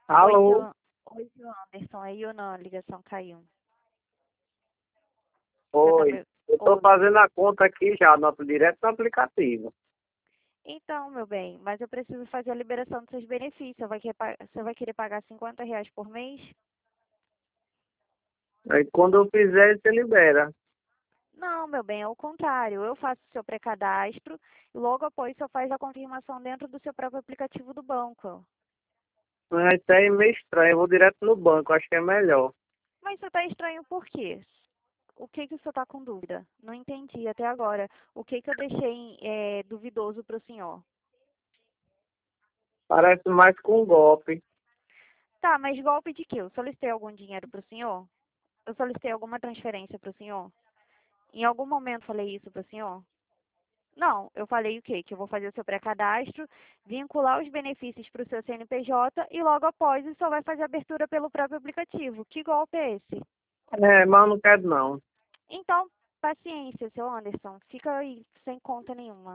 Oi, Alô? seu Anderson, aí ou não, a ligação caiu. Você tá Oi. me Eu estou ouvindo? fazendo a conta aqui já, noto direto no aplicativo. Então, meu bem, mas eu preciso fazer a liberação dos seus benefícios. Você vai querer pagar R$ 50 por mês? Aí quando eu fizer, você libera. Não, meu bem, é o contrário. Eu faço o seu pré-cadastro e logo após você faz a confirmação dentro do seu próprio aplicativo do banco. Mas isso aí é meio estranho, eu vou direto no banco, acho que é melhor. Mas você está estranho por quê? O que que você está com dúvida? Não entendi até agora. O que que eu deixei duvidoso para o senhor? Parece mais com um golpe. Tá, mas golpe de quê? Eu solicitei algum dinheiro para o senhor? Eu solicitei alguma transferência para o senhor? Em algum momento falei isso para o senhor? Não, eu falei o quê? Que eu vou fazer o seu pré-cadastro, vincular os benefícios para o seu CNPJ e logo após isso só vai fazer a abertura pelo próprio aplicativo. Que golpe é esse? É, mas eu não quero não. Então, paciência, seu Anderson. Fica aí sem conta nenhuma.